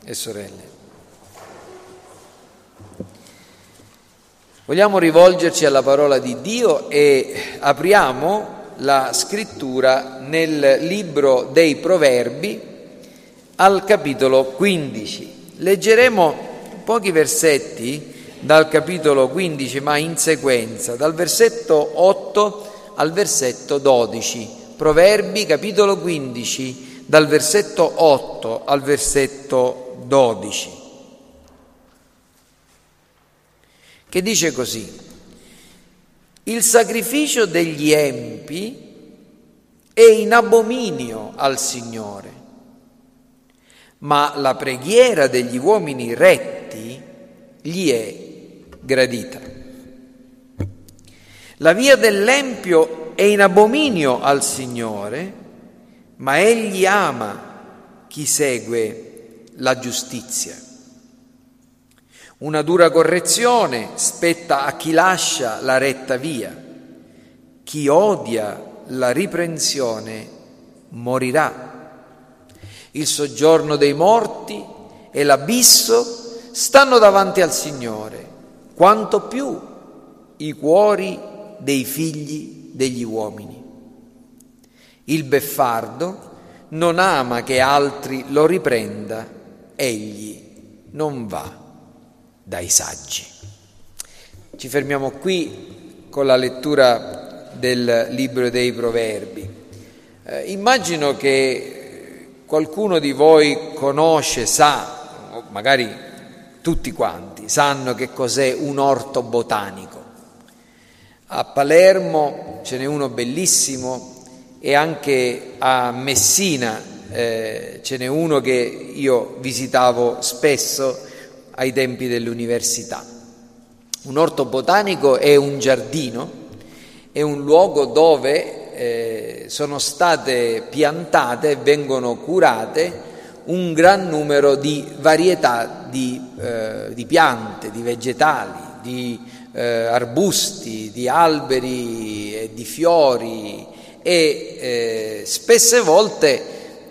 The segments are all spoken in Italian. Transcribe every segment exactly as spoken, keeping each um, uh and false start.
e sorelle. Vogliamo rivolgerci alla parola di Dio e apriamo la scrittura nel libro dei Proverbi al capitolo quindici. Leggeremo pochi versetti dal capitolo quindici, ma in sequenza, dal versetto otto al versetto dodici. Proverbi, capitolo quindici, dal versetto otto al versetto dodici, che dice così: il sacrificio degli empi è in abominio al Signore, ma la preghiera degli uomini retti gli è gradita. La via dell'empio è in abominio al Signore, ma egli ama chi segue la giustizia. Una dura correzione spetta a chi lascia la retta via. Chi odia la riprensione morirà. Il soggiorno dei morti e l'abisso stanno davanti al Signore, quanto più i cuori dei figli degli uomini. Il beffardo non ama che altri lo riprenda, egli non va dai saggi. Ci fermiamo qui con la lettura del libro dei Proverbi. Eh, immagino che qualcuno di voi conosce, sa, o magari tutti quanti sanno che cos'è un orto botanico. A Palermo ce n'è uno bellissimo e anche a Messina eh, ce n'è uno che io visitavo spesso ai tempi dell'università. Un orto botanico è un giardino, è un luogo dove eh, sono state piantate e vengono curate un gran numero di varietà di, eh, di piante, di vegetali, di eh, arbusti, di alberi e di fiori e eh, spesse volte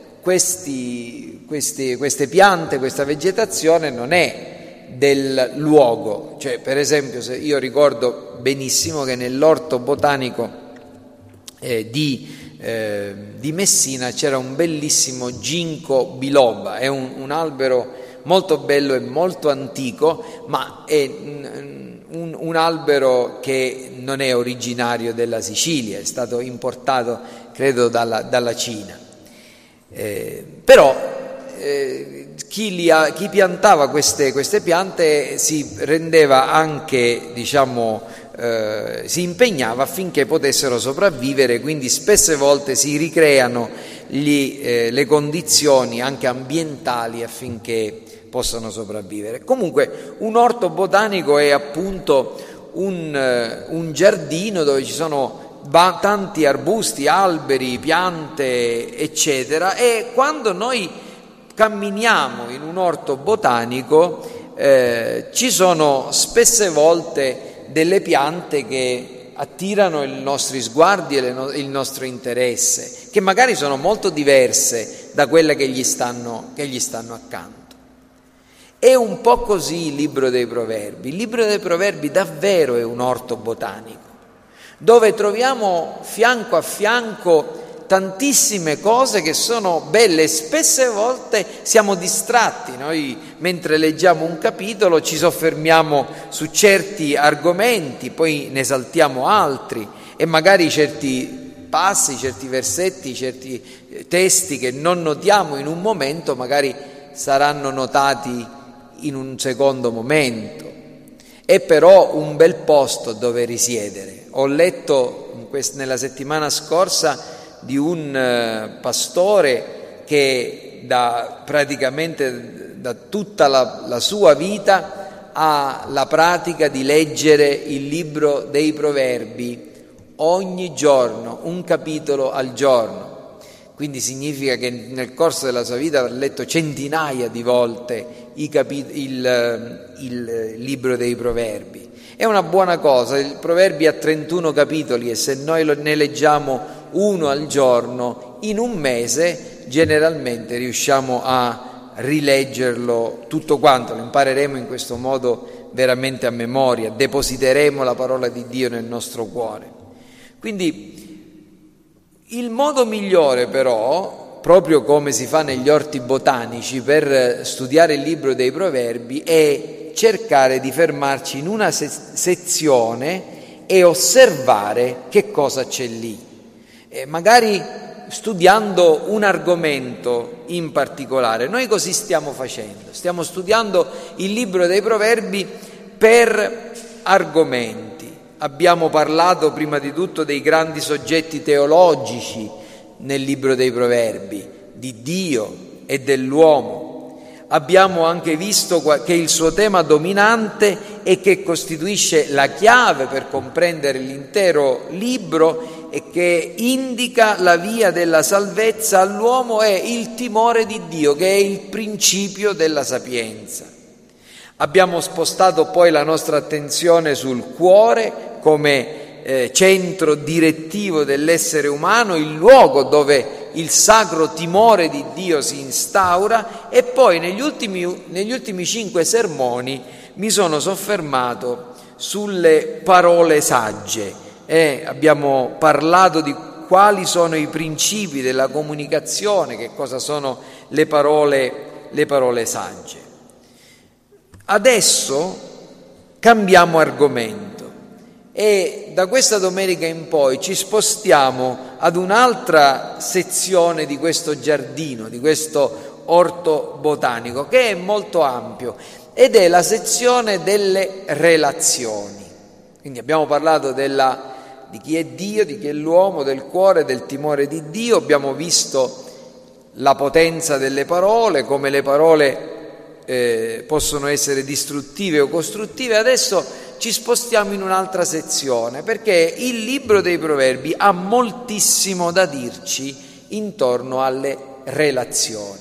questi, questi, queste piante, questa vegetazione non è del luogo. Cioè, per esempio, se io ricordo benissimo che nell'orto botanico eh, di, eh, di Messina c'era un bellissimo ginkgo biloba, è un, un albero molto bello e molto antico, ma è un, un albero che non è originario della Sicilia, è stato importato credo dalla, dalla Cina. Eh, però eh, chi, li ha, chi piantava queste, queste piante si rendeva anche, diciamo, eh, si impegnava affinché potessero sopravvivere, quindi spesse volte si ricreano gli, eh, le condizioni anche ambientali affinché possano sopravvivere. Comunque un orto botanico è appunto un, un giardino dove ci sono ba- tanti arbusti, alberi, piante, eccetera, e quando noi camminiamo in un orto botanico eh, ci sono spesse volte delle piante che attirano i nostri sguardi e no- il nostro interesse, che magari sono molto diverse da quelle che gli stanno, che gli stanno accanto. È un po' così il libro dei Proverbi. Il libro dei Proverbi davvero è un orto botanico, dove troviamo fianco a fianco tantissime cose che sono belle e spesse volte siamo distratti. Noi mentre leggiamo un capitolo ci soffermiamo su certi argomenti, poi ne saltiamo altri e magari certi passi, certi versetti, certi testi che non notiamo in un momento magari saranno notati in un secondo momento. È però un bel posto dove risiedere. Ho letto in quest- nella settimana scorsa di un uh, pastore che da praticamente da tutta la, la sua vita ha la pratica di leggere il libro dei Proverbi ogni giorno, un capitolo al giorno. Quindi significa che nel corso della sua vita ha letto centinaia di volte i capit- il, il libro dei Proverbi. È una buona cosa, il Proverbi ha trentuno capitoli e se noi ne leggiamo uno al giorno, in un mese generalmente riusciamo a rileggerlo tutto quanto, lo impareremo in questo modo veramente a memoria, depositeremo la parola di Dio nel nostro cuore. Quindi il modo migliore però, proprio come si fa negli orti botanici per studiare il libro dei Proverbi, è cercare di fermarci in una se- sezione e osservare che cosa c'è lì. E magari studiando un argomento in particolare. Noi così stiamo facendo, stiamo studiando il libro dei Proverbi per argomenti. Abbiamo parlato prima di tutto dei grandi soggetti teologici nel libro dei Proverbi, di Dio e dell'uomo. Abbiamo anche visto che il suo tema dominante e che costituisce la chiave per comprendere l'intero libro e che indica la via della salvezza all'uomo è il timore di Dio, che è il principio della sapienza. Abbiamo spostato poi la nostra attenzione sul cuore come eh, centro direttivo dell'essere umano, il luogo dove il sacro timore di Dio si instaura, e poi negli ultimi, negli ultimi cinque sermoni mi sono soffermato sulle parole sagge. Eh, abbiamo parlato di quali sono i principi della comunicazione, che cosa sono le parole, le parole sagge. Adesso cambiamo argomento e da questa domenica in poi ci spostiamo ad un'altra sezione di questo giardino, di questo orto botanico, che è molto ampio ed è la sezione delle relazioni. Quindi abbiamo parlato della di chi è Dio, di chi è l'uomo, del cuore, del timore di Dio. Abbiamo visto la potenza delle parole, come le parole eh, possono essere distruttive o costruttive. Adesso ci spostiamo in un'altra sezione, perché il libro dei Proverbi ha moltissimo da dirci intorno alle relazioni.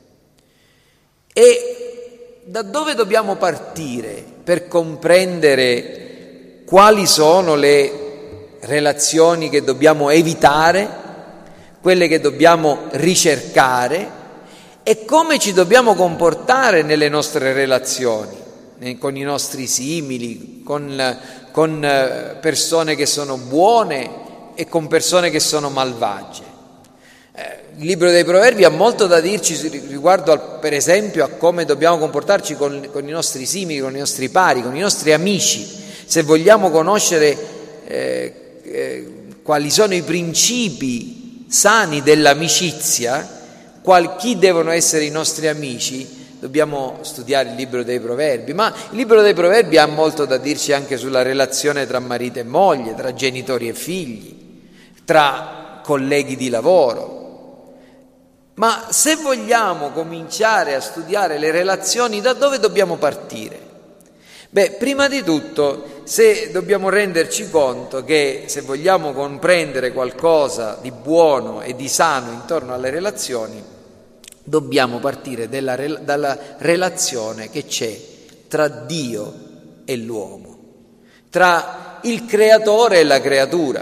E da dove dobbiamo partire per comprendere quali sono le relazioni che dobbiamo evitare, quelle che dobbiamo ricercare, e come ci dobbiamo comportare nelle nostre relazioni, con i nostri simili, con, con persone che sono buone e con persone che sono malvagie. Eh, il libro dei Proverbi ha molto da dirci riguardo, al, per esempio, a come dobbiamo comportarci con, con i nostri simili, con i nostri pari, con i nostri amici. Se vogliamo conoscere eh, Eh, quali sono i principi sani dell'amicizia, qual, chi devono essere i nostri amici, dobbiamo studiare il libro dei Proverbi. Ma il libro dei Proverbi ha molto da dirci anche sulla relazione tra marito e moglie, tra genitori e figli, tra colleghi di lavoro. Ma se vogliamo cominciare a studiare le relazioni, da dove dobbiamo partire? Beh, prima di tutto, se dobbiamo renderci conto che se vogliamo comprendere qualcosa di buono e di sano intorno alle relazioni, dobbiamo partire della, dalla relazione che c'è tra Dio e l'uomo, tra il creatore e la creatura,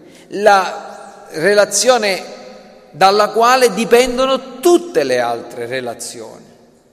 la relazione dalla quale dipendono tutte le altre relazioni.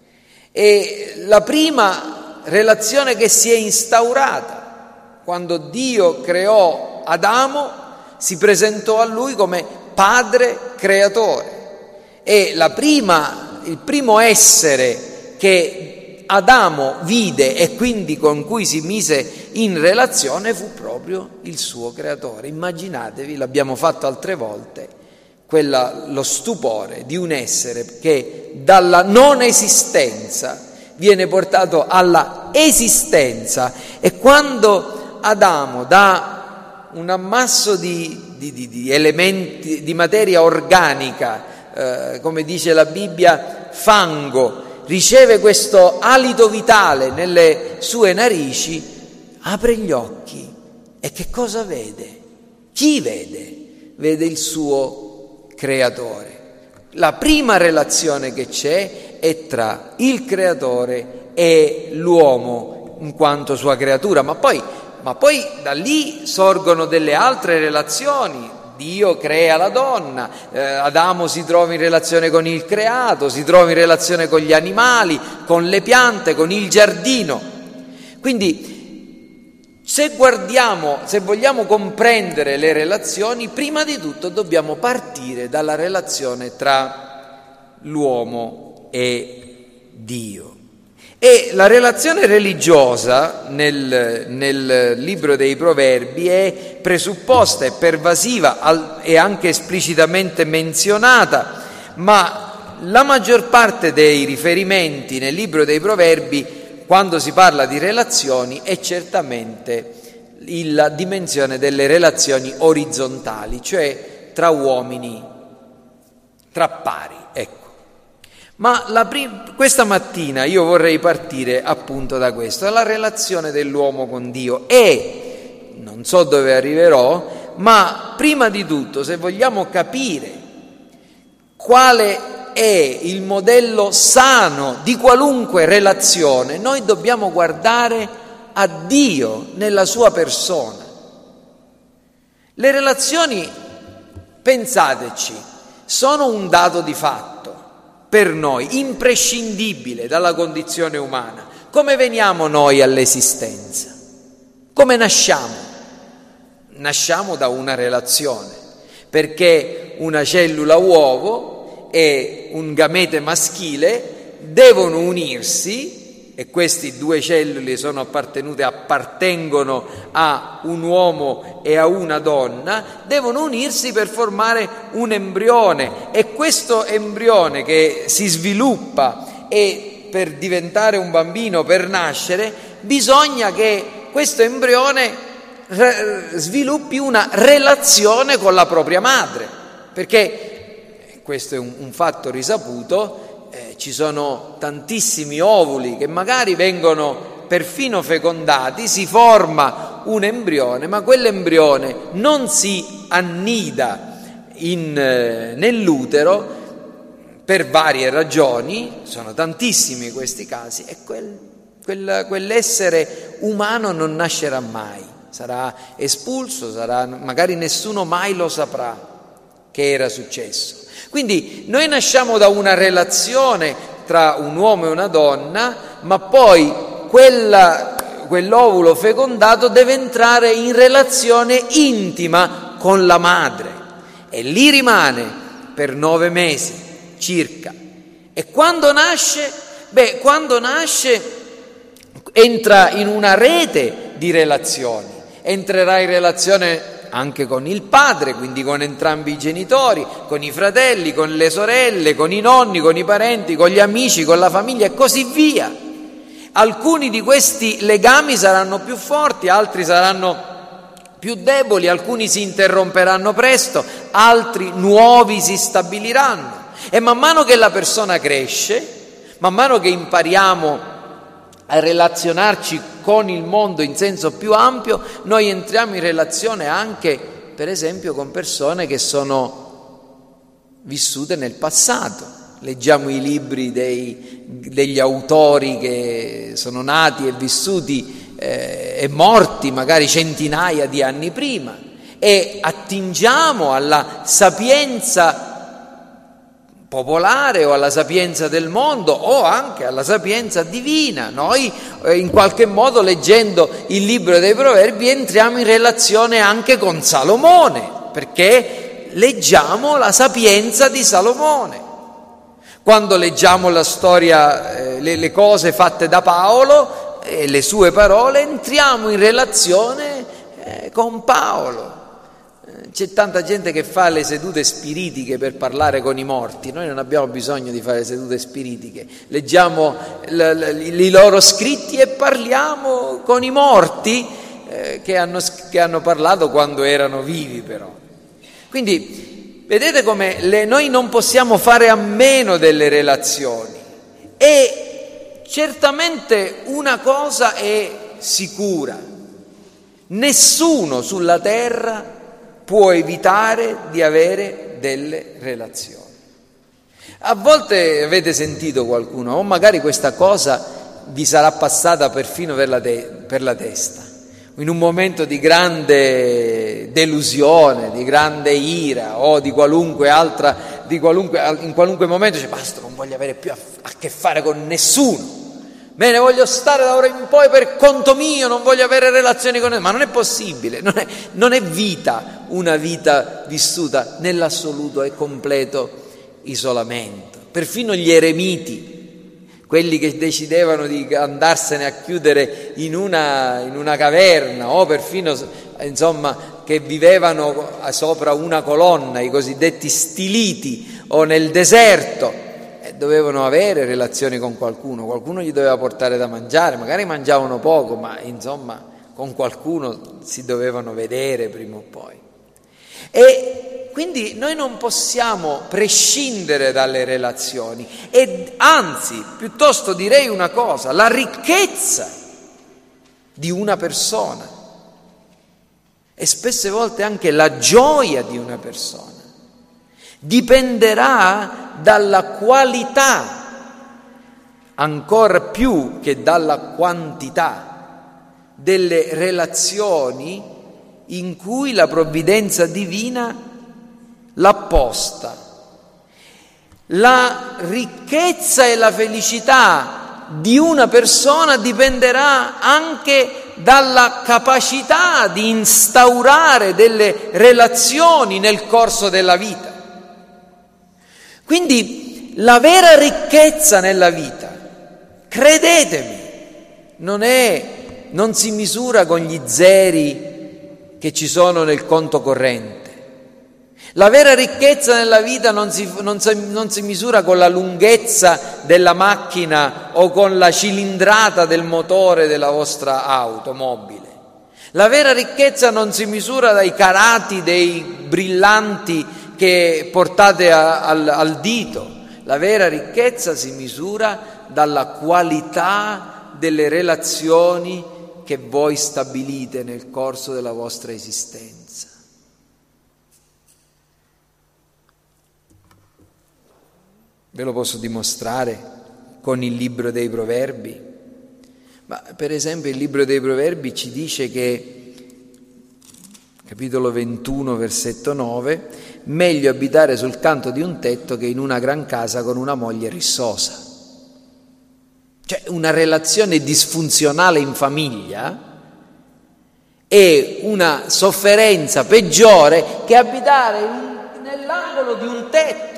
E la prima relazione che si è instaurata quando Dio creò Adamo, si presentò a lui come padre creatore, e la prima, il primo essere che Adamo vide e quindi con cui si mise in relazione fu proprio il suo creatore. Immaginatevi, l'abbiamo fatto altre volte, quella, lo stupore di un essere che dalla non esistenza viene portato alla esistenza, e quando Adamo da un ammasso di, di, di, di elementi, di materia organica, eh, come dice la Bibbia, fango, riceve questo alito vitale nelle sue narici, apre gli occhi e che cosa vede? Chi vede? Vede il suo creatore. La prima relazione che c'è è tra il creatore e l'uomo in quanto sua creatura, ma poi, ma poi da lì sorgono delle altre relazioni. Dio crea la donna, eh, Adamo si trova in relazione con il creato, si trova in relazione con gli animali, con le piante, con il giardino. Quindi se guardiamo, se vogliamo comprendere le relazioni, prima di tutto dobbiamo partire dalla relazione tra l'uomo e Dio. E la relazione religiosa nel, nel libro dei Proverbi è presupposta, è pervasiva e anche esplicitamente menzionata, ma la maggior parte dei riferimenti nel libro dei Proverbi, quando si parla di relazioni, è certamente la dimensione delle relazioni orizzontali, cioè tra uomini, tra pari, ecco. Ma la prim- questa mattina io vorrei partire appunto da questo, dalla relazione dell'uomo con Dio, e non so dove arriverò, ma prima di tutto, se vogliamo capire quale è il modello sano di qualunque relazione, noi dobbiamo guardare a Dio nella sua persona. Le relazioni, pensateci, sono un dato di fatto per noi, imprescindibile dalla condizione umana. Come veniamo noi all'esistenza? Come nasciamo? Nasciamo da una relazione, perché una cellula uovo e un gamete maschile devono unirsi, e queste due cellule sono appartenute, appartengono a un uomo e a una donna, devono unirsi per formare un embrione, e questo embrione che si sviluppa e per diventare un bambino, per nascere, bisogna che questo embrione sviluppi una relazione con la propria madre, perché questo è un, un fatto risaputo. Eh, ci sono tantissimi ovuli che magari vengono perfino fecondati, si forma un embrione, ma quell'embrione non si annida in, eh, nell'utero per varie ragioni, sono tantissimi questi casi, e quel, quel, quell'essere umano non nascerà mai, sarà espulso, sarà, magari nessuno mai lo saprà che era successo. Quindi noi nasciamo da una relazione tra un uomo e una donna, ma poi quella, quell'ovulo fecondato deve entrare in relazione intima con la madre, e lì rimane per nove mesi circa. E quando nasce? Beh, quando nasce entra in una rete di relazioni, entrerà in relazione anche con il padre, quindi con entrambi i genitori, con i fratelli, con le sorelle, con i nonni, con i parenti, con gli amici, con la famiglia e così via. Alcuni di questi legami saranno più forti, altri saranno più deboli, alcuni si interromperanno presto, altri nuovi si stabiliranno. E man mano che la persona cresce, man mano che impariamo a relazionarci con il mondo in senso più ampio, noi entriamo in relazione anche, per esempio, con persone che sono vissute nel passato. Leggiamo i libri dei, degli autori che sono nati e vissuti eh, e morti magari centinaia di anni prima, e attingiamo alla sapienza popolare o alla sapienza del mondo o anche alla sapienza divina. Noi eh, in qualche modo, leggendo il libro dei Proverbi, entriamo in relazione anche con Salomone, perché leggiamo la sapienza di Salomone. Quando leggiamo la storia, eh, le, le cose fatte da Paolo e eh, le sue parole, entriamo in relazione eh, con Paolo. C'è tanta gente che fa le sedute spiritiche per parlare con i morti. Noi non abbiamo bisogno di fare sedute spiritiche, leggiamo l- l- i loro scritti e parliamo con i morti eh, che, hanno, che hanno parlato quando erano vivi, però. Quindi vedete come le, noi non possiamo fare a meno delle relazioni, e certamente una cosa è sicura: nessuno sulla terra può evitare di avere delle relazioni. A volte avete sentito qualcuno, o magari questa cosa vi sarà passata perfino per la, te- per la testa. in un momento di grande delusione, di grande ira o di qualunque altra, di qualunque, in qualunque momento dice basta, non voglio avere più a, a che fare con nessuno, me ne voglio stare da ora in poi per conto mio, non voglio avere relazioni con nessuno. Ma non è possibile, non è, non è vita, una vita vissuta nell'assoluto e completo isolamento. Perfino gli eremiti, quelli che decidevano di andarsene a chiudere in una, in una caverna o perfino, insomma, che vivevano sopra una colonna, i cosiddetti stiliti, o nel deserto, eh, dovevano avere relazioni con qualcuno, qualcuno gli doveva portare da mangiare, magari mangiavano poco, ma insomma con qualcuno si dovevano vedere prima o poi. E quindi noi non possiamo prescindere dalle relazioni e anzi, piuttosto direi una cosa, la ricchezza di una persona e spesse volte anche la gioia di una persona dipenderà dalla qualità, ancora più che dalla quantità, delle relazioni in cui la provvidenza divina l'ha posta. La ricchezza e la felicità di una persona dipenderà anche dalla capacità di instaurare delle relazioni nel corso della vita. Quindi la vera ricchezza nella vita, credetemi, non è, non si misura con gli zeri che ci sono nel conto corrente. La vera ricchezza nella vita non si, non, si, non si misura con la lunghezza della macchina o con la cilindrata del motore della vostra automobile. La vera ricchezza non si misura dai carati dei brillanti che portate a, al, al dito. La vera ricchezza si misura dalla qualità delle relazioni che voi stabilite nel corso della vostra esistenza. Ve lo posso dimostrare con il libro dei Proverbi. Ma per esempio il libro dei Proverbi ci dice che, capitolo ventuno, versetto nove, meglio abitare sul canto di un tetto che in una gran casa con una moglie rissosa. Cioè una relazione disfunzionale in famiglia è una sofferenza peggiore che abitare in, nell'angolo di un tetto.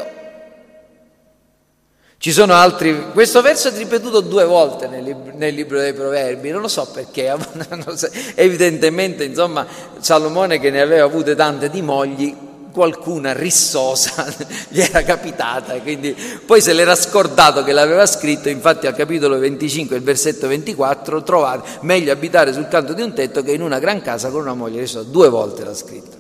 Ci sono altri, questo verso è ripetuto due volte nel libro, nel libro dei Proverbi, non lo so perché, evidentemente insomma Salomone, che ne aveva avute tante di mogli, qualcuna rissosa gli era capitata, quindi poi se l'era scordato che l'aveva scritto. Infatti al capitolo venticinque, il versetto ventiquattro, trovate meglio abitare sul canto di un tetto che in una gran casa con una moglie rissosa, due volte l'ha scritto.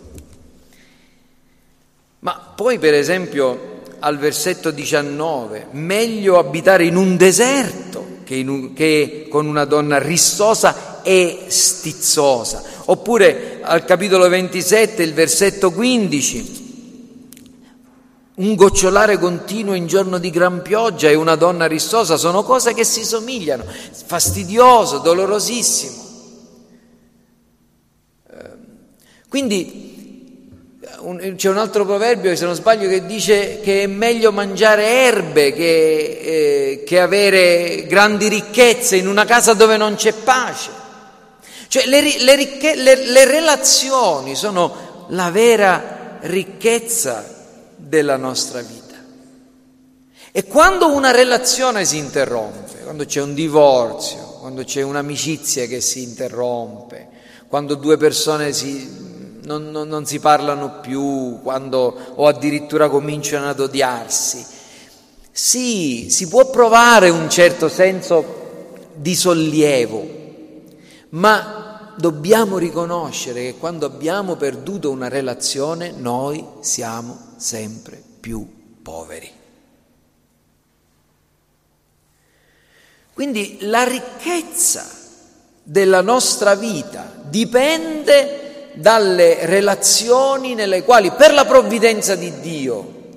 Ma poi per esempio al versetto diciannove, meglio abitare in un deserto che, in un, che con una donna rissosa e stizzosa. Oppure al capitolo ventisette, il versetto quindici, un gocciolare continuo in giorno di gran pioggia e una donna rissosa sono cose che si somigliano, fastidioso, dolorosissimo. Quindi c'è un altro proverbio, se non sbaglio, che dice che è meglio mangiare erbe che, eh, che avere grandi ricchezze in una casa dove non c'è pace. Cioè le, le, ricche, le, le relazioni sono la vera ricchezza della nostra vita. E quando una relazione si interrompe, quando c'è un divorzio, quando c'è un'amicizia che si interrompe, quando due persone si... Non, non, non si parlano più, quando o addirittura cominciano ad odiarsi, sì, si può provare un certo senso di sollievo, ma dobbiamo riconoscere che quando abbiamo perduto una relazione noi siamo sempre più poveri. Quindi la ricchezza della nostra vita dipende dalle relazioni nelle quali, per la provvidenza di Dio,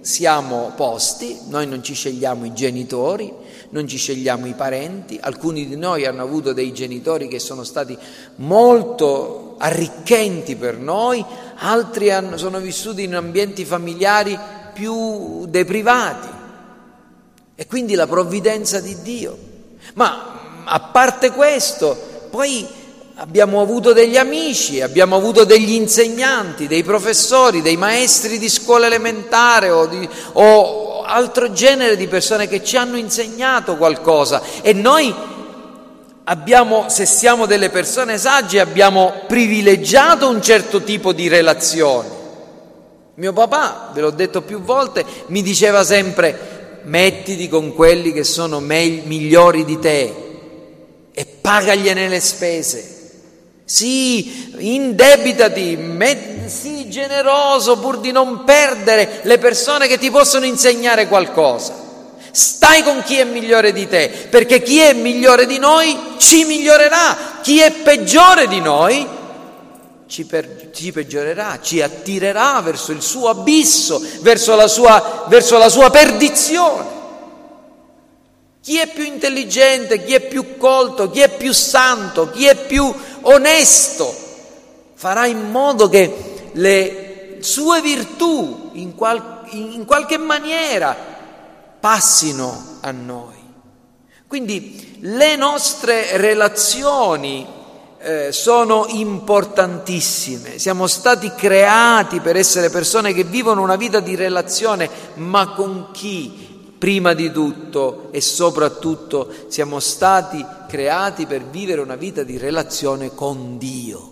siamo posti, noi non ci scegliamo i genitori, non ci scegliamo i parenti, alcuni di noi hanno avuto dei genitori che sono stati molto arricchenti per noi, altri hanno, sono vissuti in ambienti familiari più deprivati, e quindi la provvidenza di Dio. Ma a parte questo, poi abbiamo avuto degli amici, abbiamo avuto degli insegnanti, dei professori, dei maestri di scuola elementare o, di, o altro genere di persone che ci hanno insegnato qualcosa, e noi abbiamo, se siamo delle persone sagge, abbiamo privilegiato un certo tipo di relazioni. Mio papà, ve l'ho detto più volte, mi diceva sempre: mettiti con quelli che sono me- migliori di te e pagagliene le spese. Sì, indebitati, met- sii generoso pur di non perdere le persone che ti possono insegnare qualcosa. Stai con chi è migliore di te, perché chi è migliore di noi ci migliorerà, chi è peggiore di noi ci, per- ci peggiorerà, ci attirerà verso il suo abisso, verso la sua, verso la sua perdizione. Chi è più intelligente, chi è più colto, chi è più santo, chi è più onesto, farà in modo che le sue virtù in, qual- in qualche maniera passino a noi. Quindi le nostre relazioni eh, sono importantissime. Siamo stati creati per essere persone che vivono una vita di relazione, ma con chi? Prima di tutto e soprattutto siamo stati creati per vivere una vita di relazione con Dio.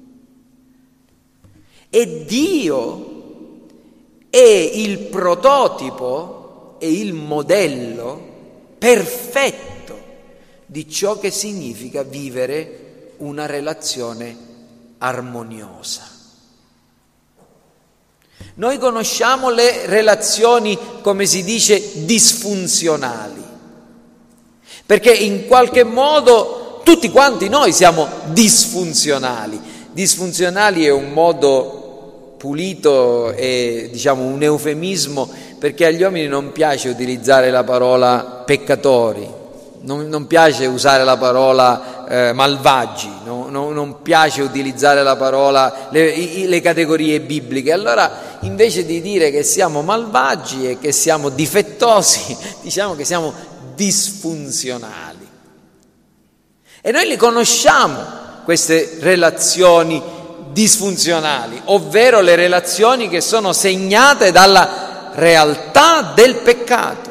E Dio è il prototipo e il modello perfetto di ciò che significa vivere una relazione armoniosa. Noi conosciamo le relazioni, come si dice, disfunzionali, perché in qualche modo tutti quanti noi siamo disfunzionali. Disfunzionali è un modo pulito e, diciamo, un eufemismo, perché agli uomini non piace utilizzare la parola peccatori, non, non piace usare la parola eh, malvagi, no? no, non piace utilizzare la parola, le, i, le categorie bibliche. Allora, invece di dire che siamo malvagi e che siamo difettosi, diciamo che siamo disfunzionali. E noi le conosciamo, queste relazioni disfunzionali, ovvero le relazioni che sono segnate dalla realtà del peccato.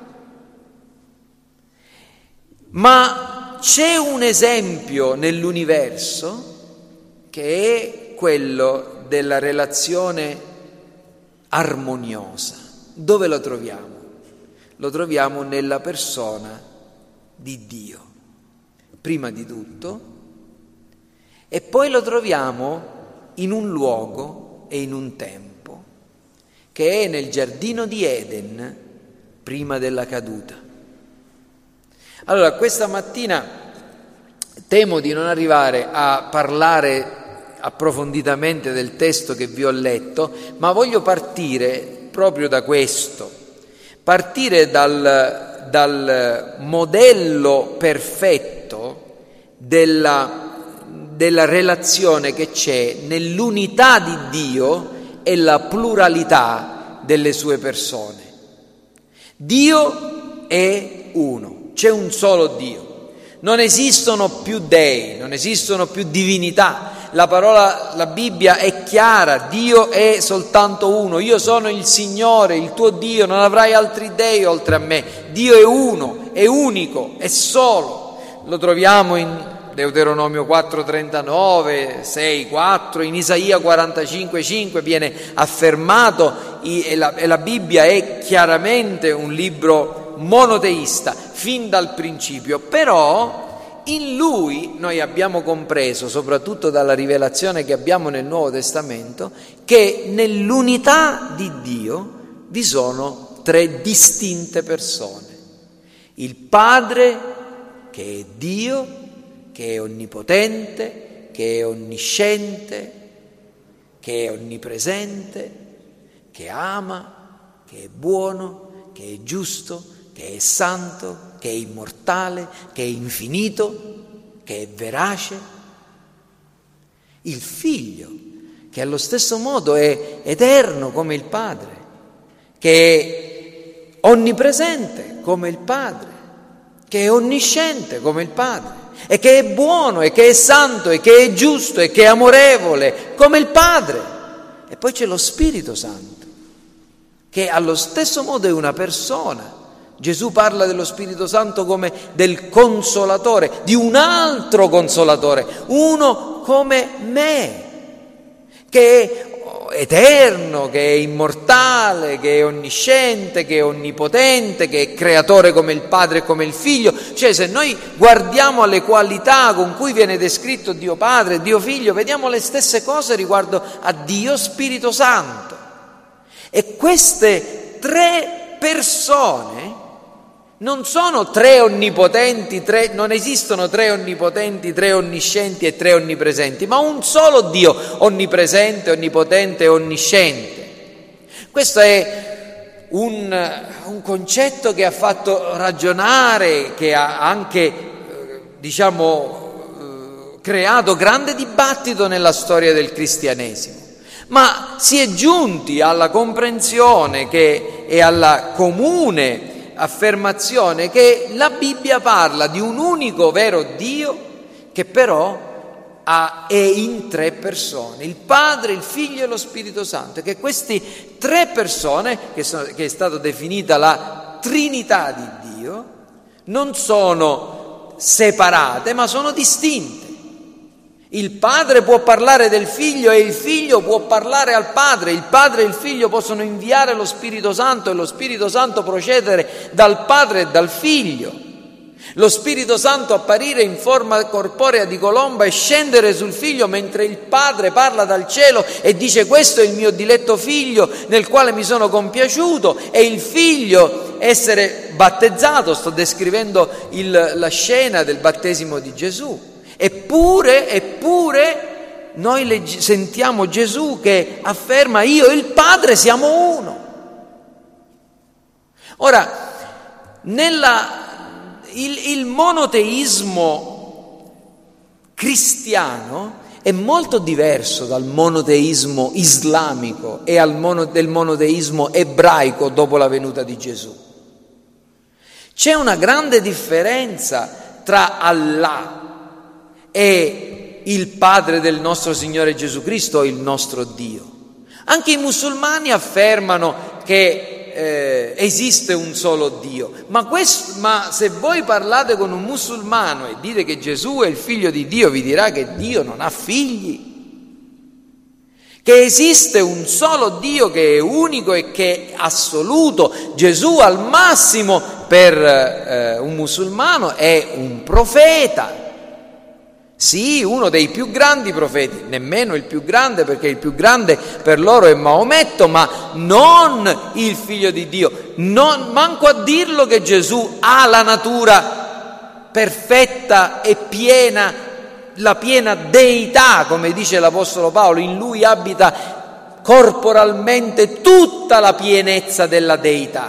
Ma c'è un esempio nell'universo che è quello della relazione armoniosa. Dove lo troviamo? Lo troviamo nella persona di Dio, prima di tutto, e poi lo troviamo in un luogo e in un tempo, che è nel giardino di Eden, prima della caduta. Allora, questa mattina temo di non arrivare a parlare approfonditamente del testo che vi ho letto, ma voglio partire proprio da questo, partire dal, dal modello perfetto della, della relazione che c'è nell'unità di Dio e la pluralità delle sue persone. Dio è uno. C'è un solo Dio, non esistono più dei, non esistono più divinità. La parola, la Bibbia è chiara: Dio è soltanto uno. Io sono il Signore, il tuo Dio, non avrai altri dei oltre a me. Dio è uno, è unico, è solo. Lo troviamo in Deuteronomio quattro trentanove, sei quattro, in Isaia quarantacinque cinque viene affermato, e la, e la Bibbia è chiaramente un libro monoteista fin dal principio. Però in lui noi abbiamo compreso, soprattutto dalla rivelazione che abbiamo nel Nuovo Testamento, che nell'unità di Dio vi sono tre distinte persone: il Padre, che è Dio, che è onnipotente, che è onnisciente, che è onnipresente, che ama, che è buono, che è giusto, che è santo, che è immortale, che è infinito, che è verace. Il Figlio, che allo stesso modo è eterno come il Padre, che è onnipresente come il Padre, che è onnisciente come il Padre, e che è buono, e che è santo, e che è giusto, e che è amorevole come il Padre. E poi c'è lo Spirito Santo, che allo stesso modo è una persona. Gesù parla dello Spirito Santo come del Consolatore, di un altro Consolatore, uno come me, che è eterno, che è immortale, che è onnisciente, che è onnipotente, che è creatore come il Padre e come il Figlio. Cioè, se noi guardiamo alle qualità con cui viene descritto Dio Padre e Dio Figlio, vediamo le stesse cose riguardo a Dio Spirito Santo. E queste tre persone non sono tre onnipotenti, tre, non esistono tre onnipotenti, tre onniscienti e tre onnipresenti, ma un solo Dio onnipresente, onnipotente e onnisciente. Questo è un, un concetto che ha fatto ragionare, che ha anche, diciamo, creato grande dibattito nella storia del cristianesimo. Ma si è giunti alla comprensione che, e alla comune affermazione che la Bibbia parla di un unico vero Dio che però ha, è in tre persone, il Padre, il Figlio e lo Spirito Santo, e che queste tre persone, che, sono, che è stata definita la Trinità di Dio, non sono separate ma sono distinte. Il Padre può parlare del Figlio e il Figlio può parlare al Padre, il Padre e il Figlio possono inviare lo Spirito Santo e lo Spirito Santo procedere dal Padre e dal Figlio. Lo Spirito Santo apparire in forma corporea di colomba e scendere sul Figlio mentre il Padre parla dal cielo e dice: questo è il mio diletto Figlio nel quale mi sono compiaciuto, e il Figlio essere battezzato. Sto descrivendo il, la scena del battesimo di Gesù. Eppure, eppure noi leggi, sentiamo Gesù che afferma: io e il Padre siamo uno. Ora, nella, il, il monoteismo cristiano è molto diverso dal monoteismo islamico e al mono, del monoteismo ebraico dopo la venuta di Gesù. C'è una grande differenza tra Allah e il Padre del nostro Signore Gesù Cristo, il nostro Dio. Anche i musulmani affermano che eh, esiste un solo Dio, ma, questo, ma se voi parlate con un musulmano e dite che Gesù è il figlio di Dio, vi dirà che Dio non ha figli, che esiste un solo Dio che è unico e che è assoluto. Gesù al massimo per eh, un musulmano è un profeta. Sì, uno dei più grandi profeti, nemmeno il più grande, perché il più grande per loro è Maometto, ma non il figlio di Dio. Non, manco a dirlo che Gesù ha la natura perfetta e piena, la piena deità, come dice l'Apostolo Paolo. In lui abita corporalmente tutta la pienezza della deità.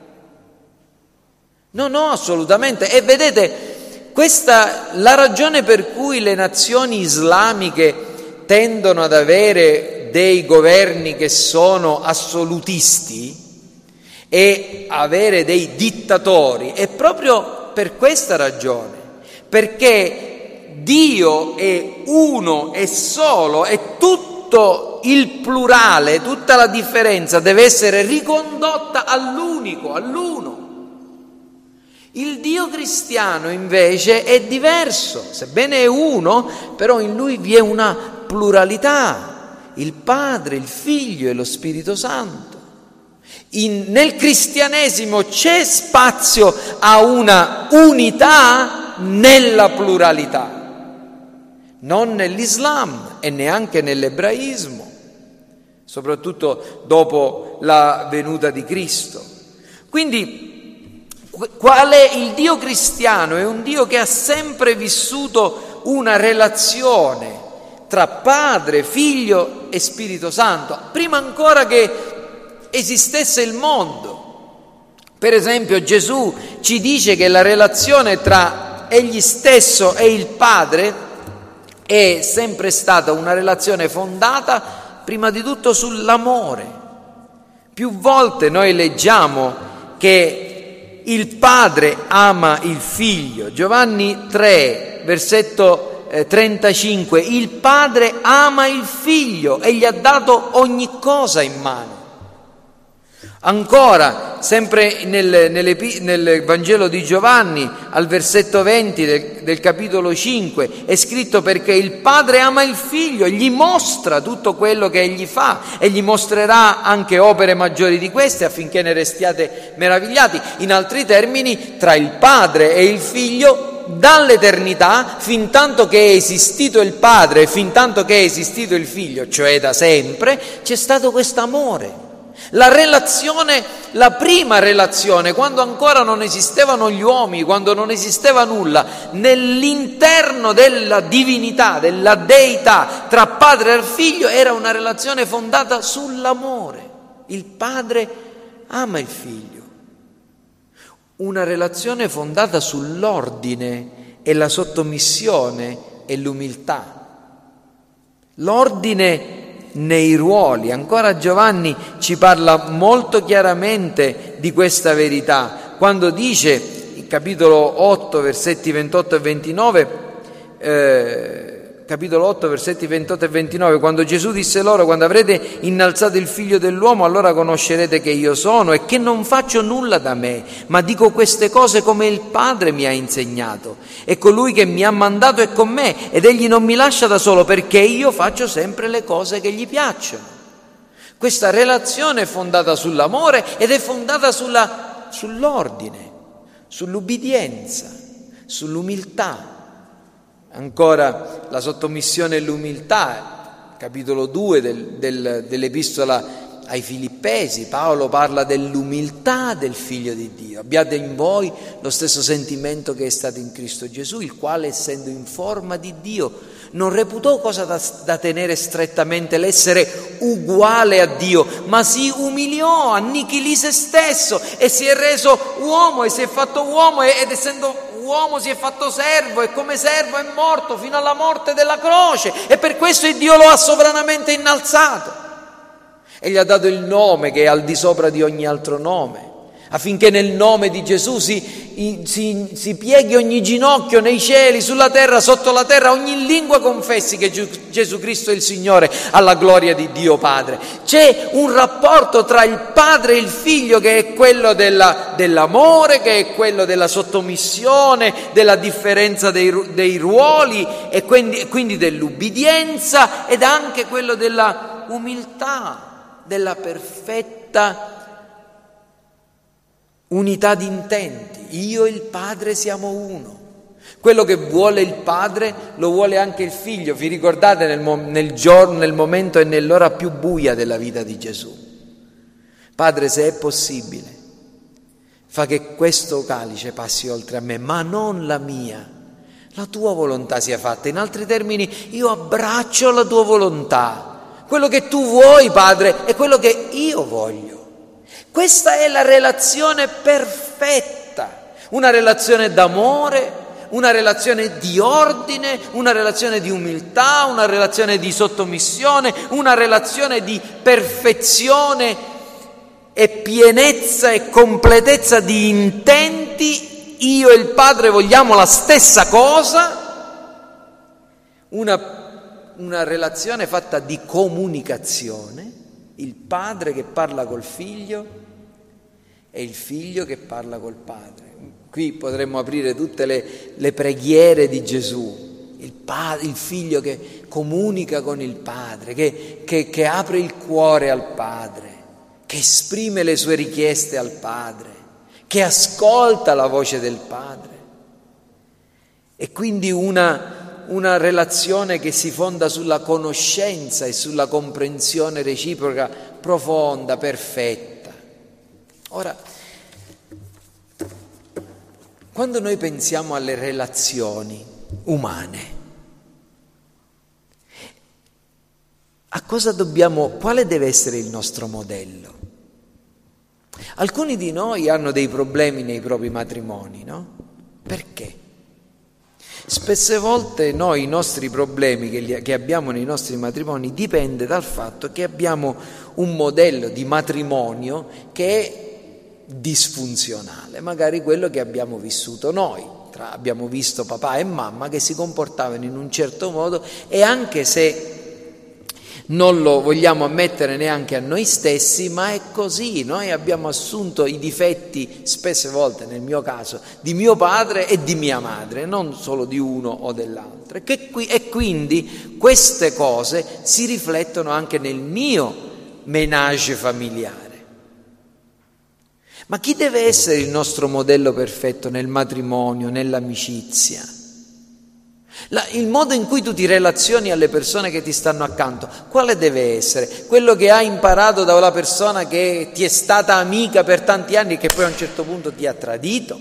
No, no, assolutamente. E vedete, questa la ragione per cui le nazioni islamiche tendono ad avere dei governi che sono assolutisti e avere dei dittatori è proprio per questa ragione, perché Dio è uno e solo, e tutto il plurale, tutta la differenza deve essere ricondotta all'unico, all'uno. Il Dio cristiano invece è diverso, sebbene è uno, però in lui vi è una pluralità, il Padre, il Figlio e lo Spirito Santo. In, nel cristianesimo c'è spazio a una unità nella pluralità, non nell'Islam e neanche nell'ebraismo, soprattutto dopo la venuta di Cristo. Quindi qual è il Dio cristiano? È un Dio che ha sempre vissuto una relazione tra Padre, Figlio e Spirito Santo. Prima ancora che esistesse il mondo. Per esempio, Gesù ci dice che la relazione tra egli stesso e il Padre è sempre stata una relazione fondata prima di tutto sull'amore. Più volte noi leggiamo che il Padre ama il Figlio. Giovanni tre, versetto trentacinque, il Padre ama il Figlio e gli ha dato ogni cosa in mano. Ancora, sempre nel, nel, nel Vangelo di Giovanni, al versetto venti del, del capitolo cinque, è scritto: perché il Padre ama il Figlio e gli mostra tutto quello che egli fa e gli mostrerà anche opere maggiori di queste affinché ne restiate meravigliati. In altri termini, tra il Padre e il Figlio, dall'eternità, fin tanto che è esistito il Padre e fin tanto che è esistito il Figlio, cioè da sempre, c'è stato questo amore. La relazione, la prima relazione, quando ancora non esistevano gli uomini, quando non esisteva nulla, nell'interno della divinità, della deità, tra padre e figlio, era una relazione fondata sull'amore. Il padre ama il figlio. Una relazione fondata sull'ordine e la sottomissione e l'umiltà. L'ordine nei ruoli. Ancora Giovanni ci parla molto chiaramente di questa verità quando dice, il capitolo otto versetti ventotto e ventinove, eh, capitolo otto versetti ventotto e ventinove, quando Gesù disse loro: quando avrete innalzato il Figlio dell'uomo, allora conoscerete che io sono e che non faccio nulla da me, ma dico queste cose come il Padre mi ha insegnato, e colui che mi ha mandato è con me, ed egli non mi lascia da solo, perché io faccio sempre le cose che gli piacciono. Questa relazione è fondata sull'amore ed è fondata sulla, sull'ordine, sull'ubbidienza, sull'umiltà. Ancora la sottomissione e l'umiltà, capitolo due del, del, dell'epistola ai Filippesi, Paolo parla dell'umiltà del Figlio di Dio. Abbiate in voi lo stesso sentimento che è stato in Cristo Gesù, il quale, essendo in forma di Dio, non reputò cosa da, da tenere strettamente l'essere uguale a Dio, ma si umiliò, annichilì se stesso e si è reso uomo e si è fatto uomo, ed essendo uomo si è fatto servo e come servo è morto fino alla morte della croce, e per questo il Dio lo ha sovranamente innalzato e gli ha dato il nome che è al di sopra di ogni altro nome, affinché nel nome di Gesù si, si, si pieghi ogni ginocchio nei cieli, sulla terra, sotto la terra, ogni lingua confessi che Gesù Cristo è il Signore, alla gloria di Dio Padre. C'è un rapporto tra il Padre e il Figlio che è quello della, dell'amore, che è quello della sottomissione, della differenza dei, dei ruoli e quindi, quindi dell'ubbidienza, ed anche quello della umiltà, della perfetta unità di intenti. Io e il Padre siamo uno. Quello che vuole il Padre lo vuole anche il Figlio. Vi ricordate nel, nel giorno, nel momento e nell'ora più buia della vita di Gesù? Padre, se è possibile, fa che questo calice passi oltre a me, ma non la mia, la tua volontà sia fatta. In altri termini, io abbraccio la tua volontà. Quello che tu vuoi, Padre, è quello che io voglio. Questa è la relazione perfetta, una relazione d'amore, una relazione di ordine, una relazione di umiltà, una relazione di sottomissione, una relazione di perfezione e pienezza e completezza di intenti. Io e il Padre vogliamo la stessa cosa, una, una relazione fatta di comunicazione, il Padre che parla col Figlio e il Figlio che parla col Padre. Qui potremmo aprire tutte le, le preghiere di Gesù, il, padre, il Figlio che comunica con il Padre, che, che, che apre il cuore al Padre, che esprime le sue richieste al Padre, che ascolta la voce del Padre. E quindi una, una relazione che si fonda sulla conoscenza e sulla comprensione reciproca profonda, perfetta. Ora, quando noi pensiamo alle relazioni umane, a cosa dobbiamo, quale deve essere il nostro modello? Alcuni di noi hanno dei problemi nei propri matrimoni, no? Perché? Spesse volte noi i nostri problemi che, li, che abbiamo nei nostri matrimoni dipende dal fatto che abbiamo un modello di matrimonio che è disfunzionale, magari quello che abbiamo vissuto noi. Tra, abbiamo visto papà e mamma che si comportavano in un certo modo e anche se non lo vogliamo ammettere neanche a noi stessi, ma è così. Noi abbiamo assunto i difetti, spesse volte nel mio caso, di mio padre e di mia madre, non solo di uno o dell'altro. E, qui, e quindi queste cose si riflettono anche nel mio ménage familiare. Ma chi deve essere il nostro modello perfetto nel matrimonio, nell'amicizia? La, il modo in cui tu ti relazioni alle persone che ti stanno accanto, quale deve essere? Quello che hai imparato da una persona che ti è stata amica per tanti anni e che poi a un certo punto ti ha tradito?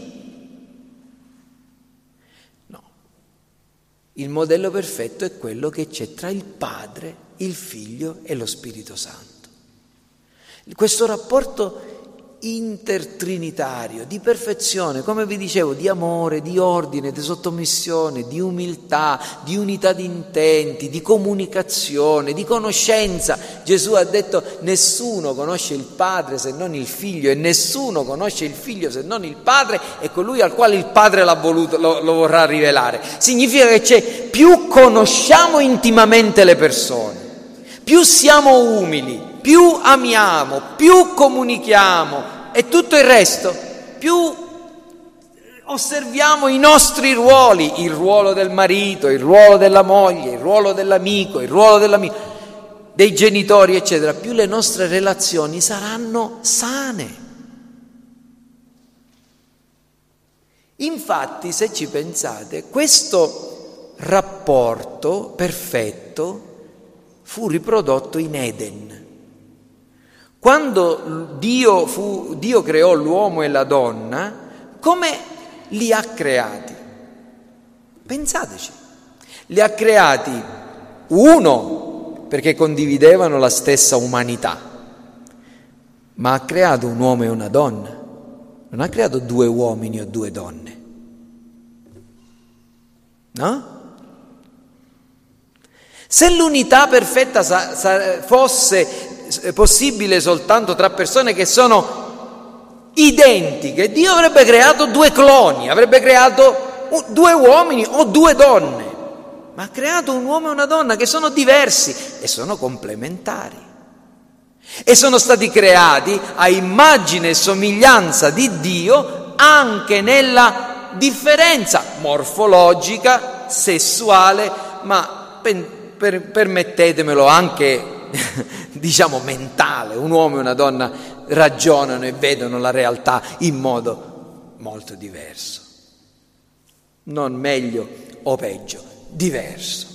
No. Il modello perfetto è quello che c'è tra il Padre, il Figlio e lo Spirito Santo. Questo rapporto intertrinitario, di perfezione, come vi dicevo, di amore, di ordine, di sottomissione, di umiltà, di unità di intenti, di comunicazione, di conoscenza. Gesù ha detto: nessuno conosce il Padre se non il Figlio e nessuno conosce il Figlio se non il Padre e colui al quale il Padre l'ha voluto, lo, lo vorrà rivelare. Significa che c'è, più conosciamo intimamente le persone, più siamo umili, più amiamo, più comunichiamo e tutto il resto, più osserviamo i nostri ruoli, il ruolo del marito, il ruolo della moglie, il ruolo dell'amico, il ruolo dell'amico, dei genitori, eccetera, più le nostre relazioni saranno sane. Infatti, se ci pensate, questo rapporto perfetto fu riprodotto in Eden. Quando Dio, fu, Dio creò l'uomo e la donna, come li ha creati? Pensateci, li ha creati, uno, perché condividevano la stessa umanità, ma ha creato un uomo e una donna, non ha creato due uomini o due donne, no? Se l'unità perfetta sa, sa, fosse possibile soltanto tra persone che sono identiche, Dio avrebbe creato due cloni, avrebbe creato due uomini o due donne, ma ha creato un uomo e una donna che sono diversi e sono complementari e sono stati creati a immagine e somiglianza di Dio anche nella differenza morfologica, sessuale, ma per, per, permettetemelo anche diciamo mentale. Un uomo e una donna ragionano e vedono la realtà in modo molto diverso, non meglio o peggio, diverso.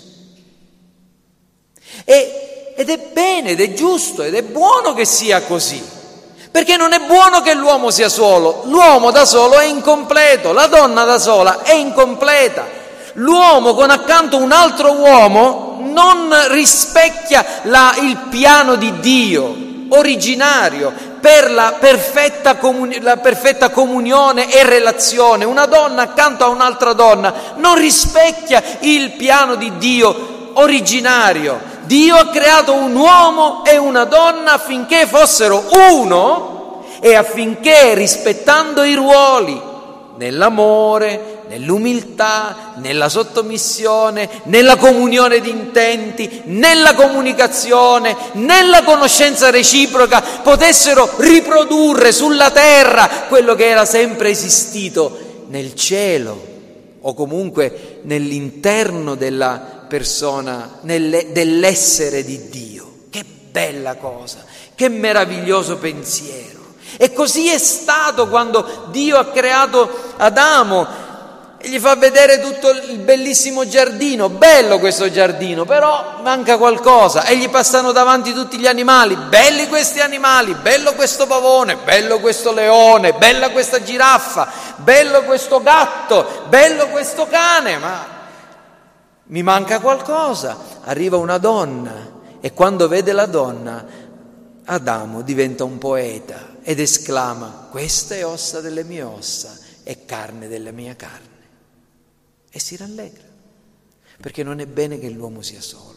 E, ed è bene, ed è giusto, ed è buono che sia così, perché non è buono che l'uomo sia solo. L'uomo da solo è incompleto, la donna da sola è incompleta. L'uomo con accanto un altro uomo non rispecchia la, il piano di Dio originario per la perfetta, comuni- la perfetta comunione e relazione. Una donna accanto a un'altra donna non rispecchia il piano di Dio originario. Dio ha creato un uomo e una donna affinché fossero uno e affinché, rispettando i ruoli, nell'amore, nell'umiltà, nella sottomissione, nella comunione di intenti, nella comunicazione, nella conoscenza reciproca, potessero riprodurre sulla terra quello che era sempre esistito nel cielo o comunque nell'interno della persona, nelle, dell'essere di Dio. Che bella cosa, che meraviglioso pensiero. E così è stato quando Dio ha creato Adamo e gli fa vedere tutto il bellissimo giardino. Bello questo giardino, però manca qualcosa, e gli passano davanti tutti gli animali. Belli questi animali, bello questo pavone, bello questo leone, bella questa giraffa, bello questo gatto, bello questo cane, ma mi manca qualcosa. Arriva una donna e quando vede la donna Adamo diventa un poeta ed esclama: questa è ossa delle mie ossa e carne della mia carne. E si rallegra, perché non è bene che l'uomo sia solo.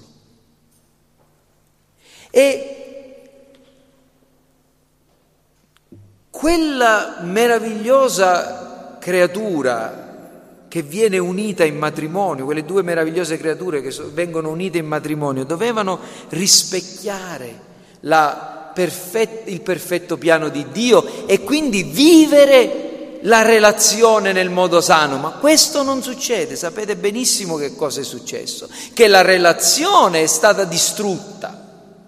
E quella meravigliosa creatura che viene unita in matrimonio, quelle due meravigliose creature che so, vengono unite in matrimonio, dovevano rispecchiare la perfet- il perfetto piano di Dio e quindi vivere la relazione nel modo sano. Ma questo non succede. Sapete benissimo che cosa è successo, che la relazione è stata distrutta.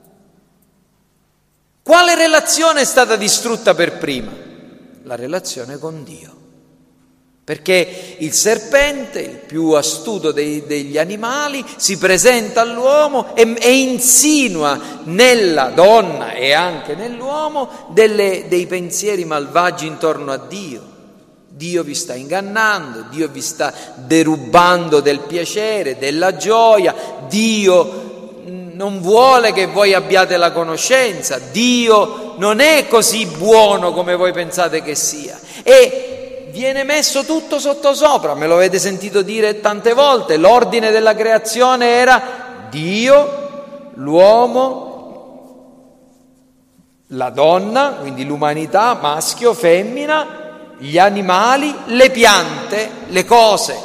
Quale relazione è stata distrutta per prima? La relazione con Dio. Perché il serpente, il più astuto dei, degli animali, si presenta all'uomo e, e insinua nella donna e anche nell'uomo delle, dei pensieri malvagi intorno a Dio. Dio vi sta ingannando, Dio vi sta derubando del piacere, della gioia, Dio non vuole che voi abbiate la conoscenza, Dio non è così buono come voi pensate che sia. E viene messo tutto sottosopra, me lo avete sentito dire tante volte, l'ordine della creazione era Dio, l'uomo, la donna, quindi l'umanità, maschio, femmina, gli animali, le piante, le cose.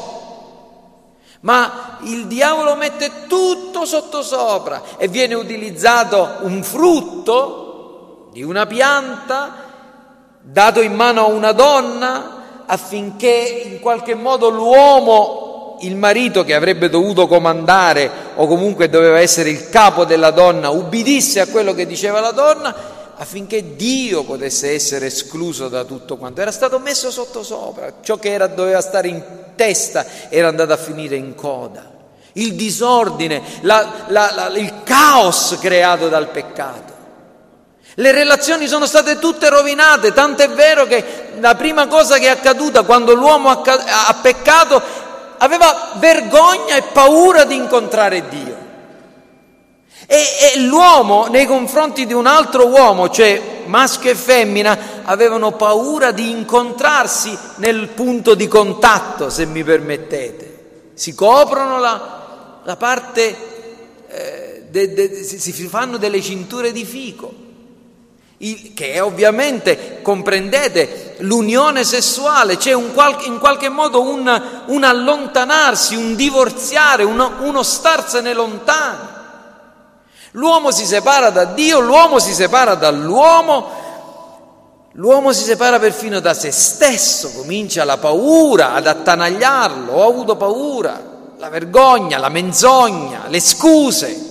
Ma il diavolo mette tutto sottosopra e viene utilizzato un frutto di una pianta dato in mano a una donna affinché in qualche modo l'uomo, il marito che avrebbe dovuto comandare o comunque doveva essere il capo della donna, ubbidisse a quello che diceva la donna, affinché Dio potesse essere escluso da tutto quanto. Era stato messo sottosopra, ciò che era, doveva stare in testa era andato a finire in coda. Il disordine, la, la, la, il caos creato dal peccato. Le relazioni sono state tutte rovinate, tant'è vero che la prima cosa che è accaduta quando l'uomo ha, ha peccato, aveva vergogna e paura di incontrare Dio. E, e l'uomo nei confronti di un altro uomo, cioè maschio e femmina, avevano paura di incontrarsi nel punto di contatto, se mi permettete. Si coprono la, la parte, eh, de, de, si, si fanno delle cinture di fico, il, che è ovviamente, comprendete, l'unione sessuale, c'è un qual, in qualche modo un, un allontanarsi, un divorziare, uno, uno starsene lontani. L'uomo si separa da Dio, l'uomo si separa dall'uomo, l'uomo si separa perfino da se stesso, comincia la paura ad attanagliarlo, ho avuto paura, la vergogna, la menzogna, le scuse.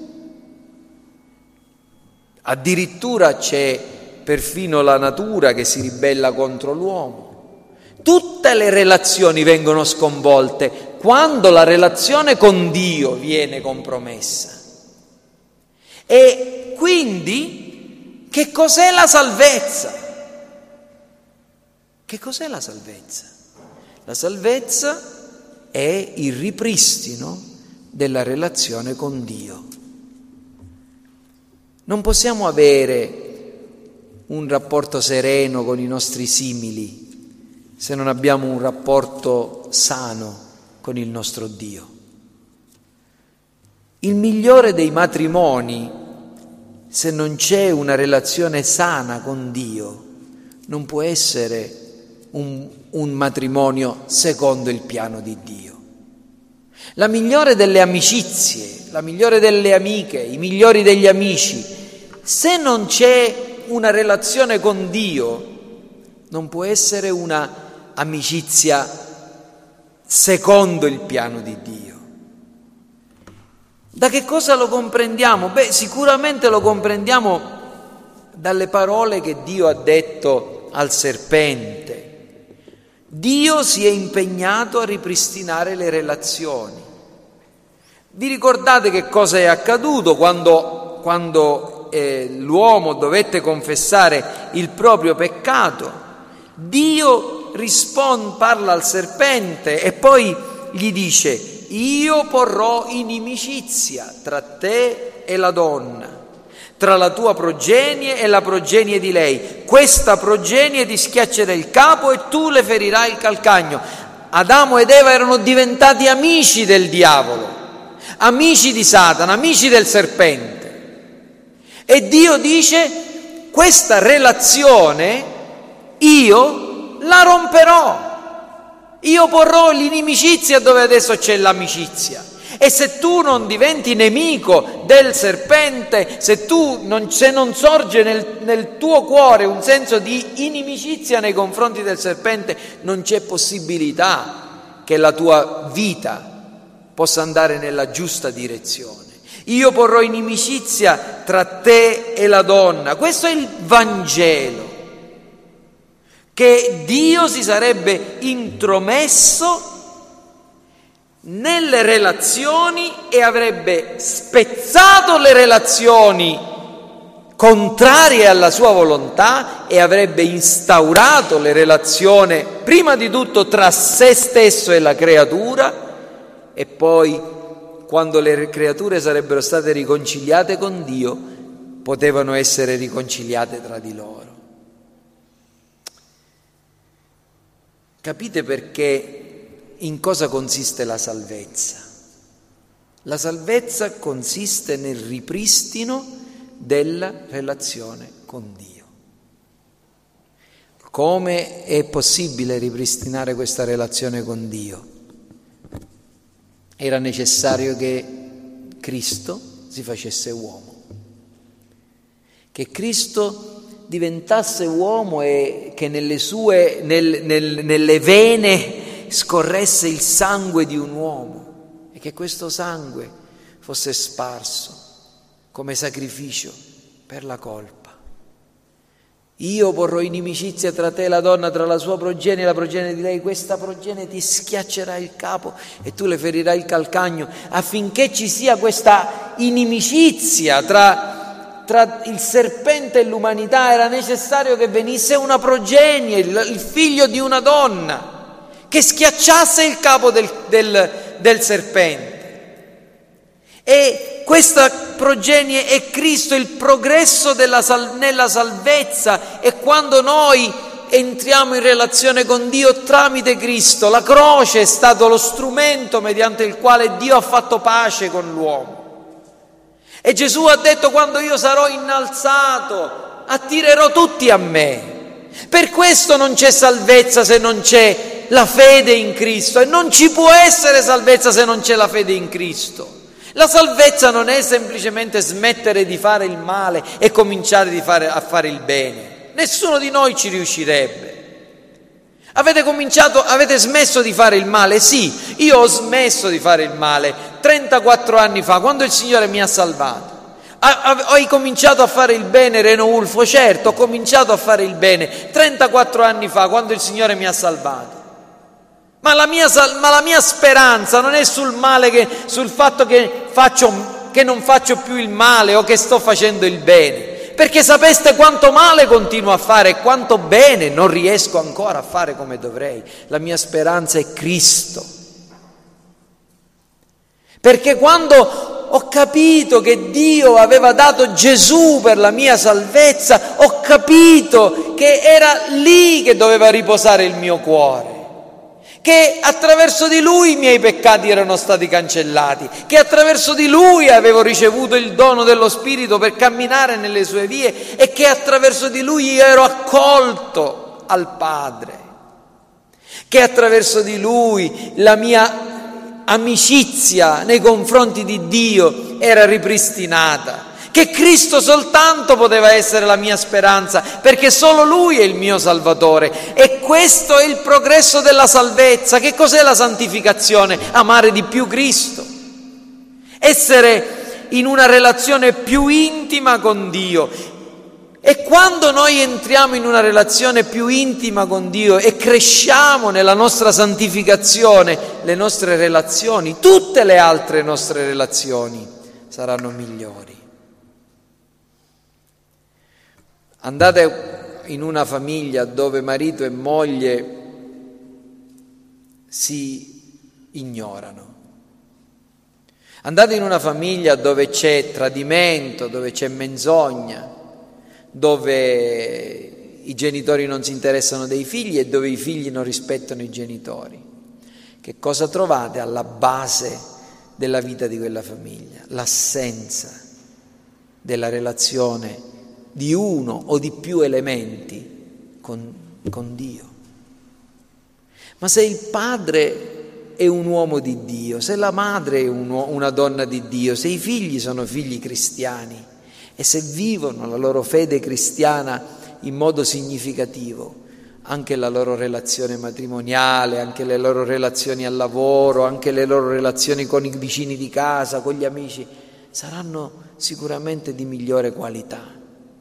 Addirittura c'è perfino la natura che si ribella contro l'uomo. Tutte le relazioni vengono sconvolte quando la relazione con Dio viene compromessa. E quindi che cos'è la salvezza? Che cos'è la salvezza? La salvezza è il ripristino della relazione con Dio. Non possiamo avere un rapporto sereno con i nostri simili se non abbiamo un rapporto sano con il nostro Dio. Il migliore dei matrimoni, se non c'è una relazione sana con Dio, non può essere un, un matrimonio secondo il piano di Dio. La migliore delle amicizie, la migliore delle amiche, i migliori degli amici, se non c'è una relazione con Dio, non può essere una amicizia secondo il piano di Dio. Da che cosa lo comprendiamo? Beh, sicuramente lo comprendiamo dalle parole che Dio ha detto al serpente. Dio si è impegnato a ripristinare le relazioni. Vi ricordate che cosa è accaduto quando, quando eh, l'uomo dovette confessare il proprio peccato? Dio risponde, parla al serpente e poi gli dice: io porrò inimicizia tra te e la donna, tra la tua progenie e la progenie di lei. Questa progenie ti schiaccerà il capo e tu le ferirai il calcagno. Adamo ed Eva erano diventati amici del diavolo, amici di Satana, amici del serpente. E Dio dice: questa relazione io la romperò, io porrò l'inimicizia dove adesso c'è l'amicizia. E se tu non diventi nemico del serpente, se tu non, se non sorge nel, nel tuo cuore un senso di inimicizia nei confronti del serpente, non c'è possibilità che la tua vita possa andare nella giusta direzione. Io porrò inimicizia tra te e la donna. Questo è il Vangelo, che Dio si sarebbe intromesso nelle relazioni e avrebbe spezzato le relazioni contrarie alla sua volontà e avrebbe instaurato le relazioni prima di tutto tra se stesso e la creatura, e poi quando le creature sarebbero state riconciliate con Dio potevano essere riconciliate tra di loro. Capite perché? In cosa consiste la salvezza? La salvezza consiste nel ripristino della relazione con Dio. Come è possibile ripristinare questa relazione con Dio? Era necessario che Cristo si facesse uomo, che Cristo diventasse uomo e che nelle sue, nel, nel, nelle vene scorresse il sangue di un uomo e che questo sangue fosse sparso come sacrificio per la colpa. Io porrò inimicizia tra te e la donna, tra la sua progenie e la progenie di lei. Questa progenie ti schiaccerà il capo e tu le ferirai il calcagno. Affinché ci sia questa inimicizia tra, tra il serpente e l'umanità era necessario che venisse una progenie, il, il figlio di una donna, che schiacciasse il capo del, del, del serpente. E questa progenie è Cristo, il progresso della sal, nella salvezza. E quando noi entriamo in relazione con Dio tramite Cristo, la croce è stato lo strumento mediante il quale Dio ha fatto pace con l'uomo. E Gesù ha detto: quando io sarò innalzato attirerò tutti a me. Per questo non c'è salvezza se non c'è la fede in Cristo, e non ci può essere salvezza se non c'è la fede in Cristo. La salvezza non è semplicemente smettere di fare il male e cominciare di fare, a fare il bene. Nessuno di noi ci riuscirebbe. Avete cominciato, avete smesso di fare il male? Sì, io ho smesso di fare il male trentaquattro anni fa, quando il Signore mi ha salvato. Hai cominciato a fare il bene, Reno Ulfo? Certo, ho cominciato a fare il bene trentaquattro anni fa, quando il Signore mi ha salvato. Ma la mia, ma la mia speranza non è sul male, che, sul fatto che, faccio, che non faccio più il male o che sto facendo il bene. Perché sapeste quanto male continuo a fare e quanto bene non riesco ancora a fare come dovrei. La mia speranza è Cristo. Perché quando ho capito che Dio aveva dato Gesù per la mia salvezza, ho capito che era lì che doveva riposare il mio cuore, che attraverso di Lui i miei peccati erano stati cancellati, che attraverso di Lui avevo ricevuto il dono dello Spirito per camminare nelle sue vie e che attraverso di Lui io ero accolto al Padre, che attraverso di Lui la mia amicizia nei confronti di Dio era ripristinata, che Cristo soltanto poteva essere la mia speranza, perché solo Lui è il mio Salvatore. E questo è il progresso della salvezza. Che cos'è la santificazione? Amare di più Cristo, essere in una relazione più intima con Dio. E quando noi entriamo in una relazione più intima con Dio e cresciamo nella nostra santificazione, le nostre relazioni, tutte le altre nostre relazioni saranno migliori. Andate in una famiglia dove marito e moglie si ignorano, Andate in una famiglia dove c'è tradimento, dove c'è menzogna, dove i genitori non si interessano dei figli e dove i figli non rispettano i genitori. Che cosa trovate alla base della vita di quella famiglia? L'assenza della relazione di uno o di più elementi con, con Dio. Ma se il padre è un uomo di Dio, se la madre è un, una donna di Dio, se i figli sono figli cristiani e se vivono la loro fede cristiana in modo significativo, anche la loro relazione matrimoniale, anche le loro relazioni al lavoro, anche le loro relazioni con i vicini di casa, con gli amici, saranno sicuramente di migliore qualità.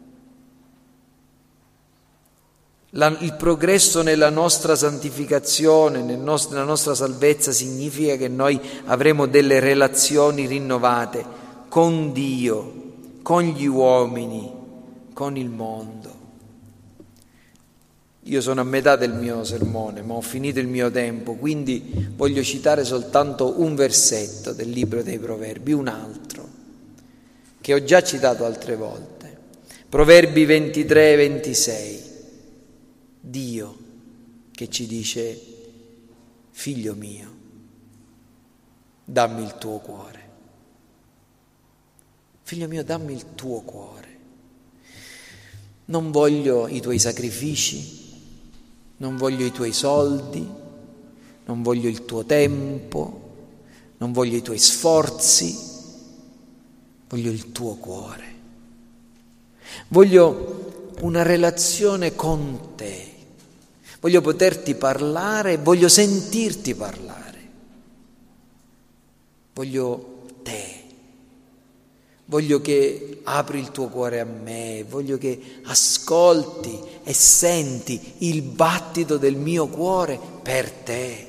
La, il progresso nella nostra santificazione, nel nost- nella nostra salvezza significa che noi avremo delle relazioni rinnovate con Dio, con gli uomini, con il mondo. Io sono a metà del mio sermone, ma ho finito il mio tempo, quindi voglio citare soltanto un versetto del libro dei Proverbi, un altro, che ho già citato altre volte. Proverbi ventitré ventisei. Dio che ci dice: figlio mio, dammi il tuo cuore. Figlio mio, dammi il tuo cuore. Non voglio i tuoi sacrifici, non voglio i tuoi soldi, non voglio il tuo tempo, non voglio i tuoi sforzi, voglio il tuo cuore. Voglio una relazione con te. Voglio poterti parlare, voglio sentirti parlare. Voglio te. Voglio che apri il tuo cuore a me, voglio che ascolti e senti il battito del mio cuore per te.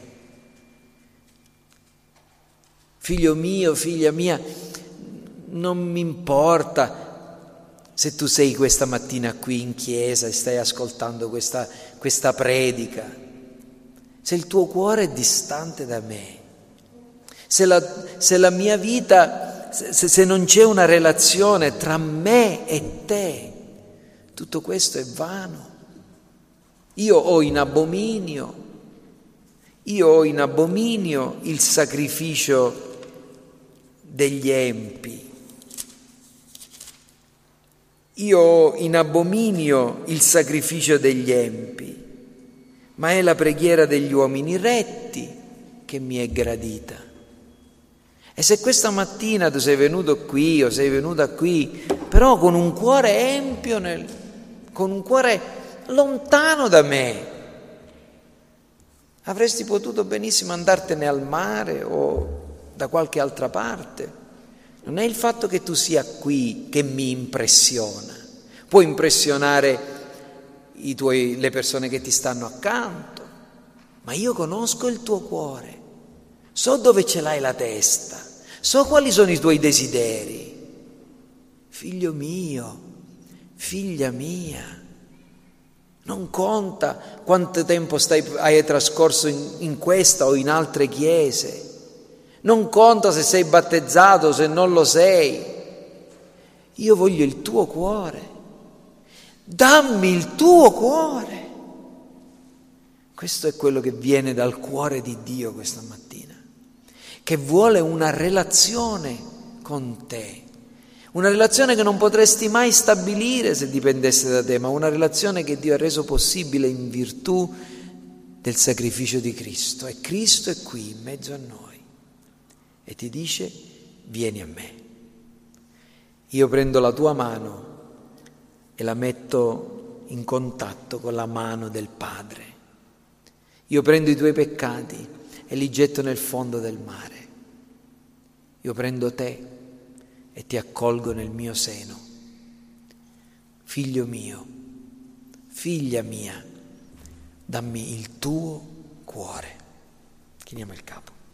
Figlio mio, figlia mia, non mi importa se tu sei questa mattina qui in chiesa e stai ascoltando questa, questa predica, se il tuo cuore è distante da me, se la, se la mia vita, se, se non c'è una relazione tra me e te, tutto questo è vano. Io ho in abominio, io ho in abominio il sacrificio degli empi. Io ho in abominio il sacrificio degli empi, ma è la preghiera degli uomini retti che mi è gradita. E se questa mattina tu sei venuto qui o sei venuta qui, però con un cuore empio, nel, con un cuore lontano da me, avresti potuto benissimo andartene al mare o da qualche altra parte. Non è il fatto che tu sia qui che mi impressiona. Può impressionare i tuoi, le persone che ti stanno accanto, ma io conosco il tuo cuore, so dove ce l'hai la testa, so quali sono i tuoi desideri. Figlio mio, figlia mia, non conta quanto tempo stai, hai trascorso in, in questa o in altre chiese. Non conta se sei battezzato o se non lo sei. Io voglio il tuo cuore. Dammi il tuo cuore. Questo è quello che viene dal cuore di Dio questa mattina, che vuole una relazione con te. Una relazione che non potresti mai stabilire se dipendesse da te, ma una relazione che Dio ha reso possibile in virtù del sacrificio di Cristo. E Cristo è qui in mezzo a noi. E ti dice: vieni a me. Io prendo la tua mano e la metto in contatto con la mano del Padre. Io prendo i tuoi peccati e li getto nel fondo del mare. Io prendo te e ti accolgo nel mio seno. Figlio mio, figlia mia, dammi il tuo cuore. Chiniamo il capo.